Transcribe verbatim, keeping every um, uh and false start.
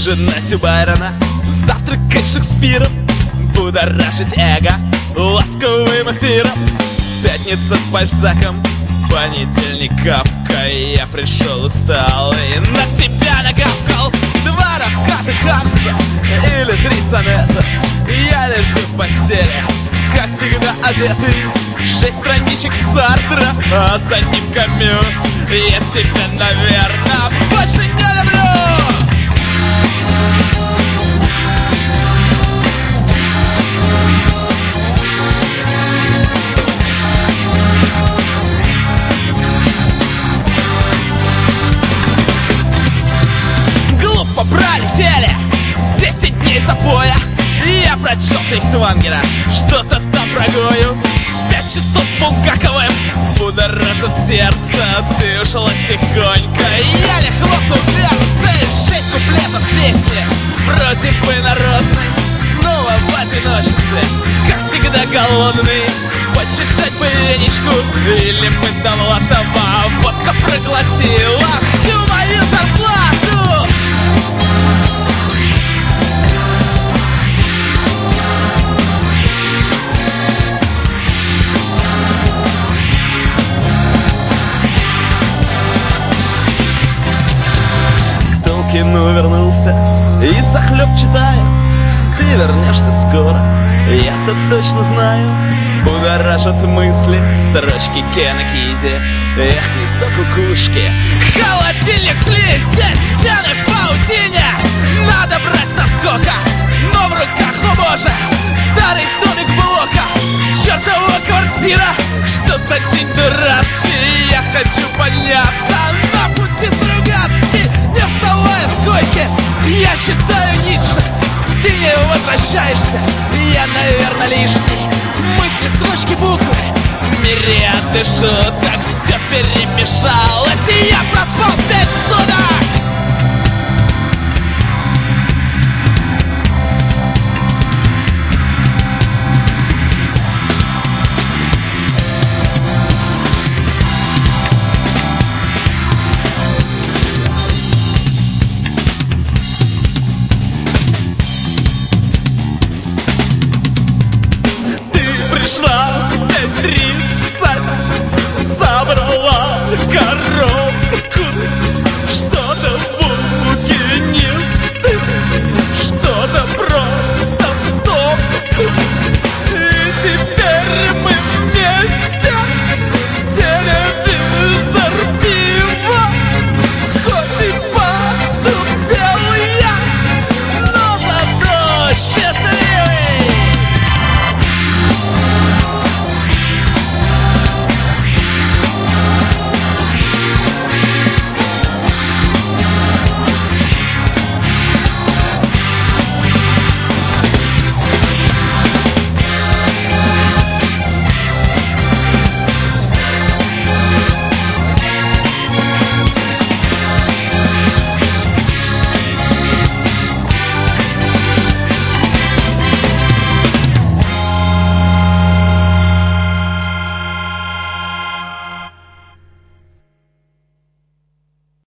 ужинать у Байрона, завтракать Шекспиром, будоражить эго ласковым эфиром. Пятница с Бальзаком, понедельник Кафка. Я пришел усталый, на тебя нагавкал. Два рассказа Хамса или три сонета. Я лежу в постели, как всегда одетый. Шесть страничек Сартра, а за ним Камю. Я тебя, наверное, больше не люблю. Глупо пролетели десять дней запоя. Я прочел Фейхтвангера, что-то там про Гою. Пять часов с Булгаковым будоражит сердце. Ты ушла тихонько, я не хлопнул дверцей. Шесть куплетов песни, вроде бы народной. Снова в одиночестве, как всегда голодный. Почитать бы Ленечку или мы Довлатова. Водка проглотила всю мою зарплату. К Толкину вернулся и взахлеб читаю. Ты вернешься скоро, я-то точно знаю. Будоражат мысли строчки Кена Кизи. Эх, листо кукушки, холодильник слизь, стены в паутине. Надо брать наскока, но в руках, о боже, старый домик блока. Чертова квартира, что за день дурацкий. Я хочу подняться на пути Стругацкий. Не вставая с койки, я читаю Ницше. Ты не возвращаешься, я, наверное, лишний. Мысли, строчки, буквы, мириады шуток. Все перемешалось, и я проспал пять суток. Пришла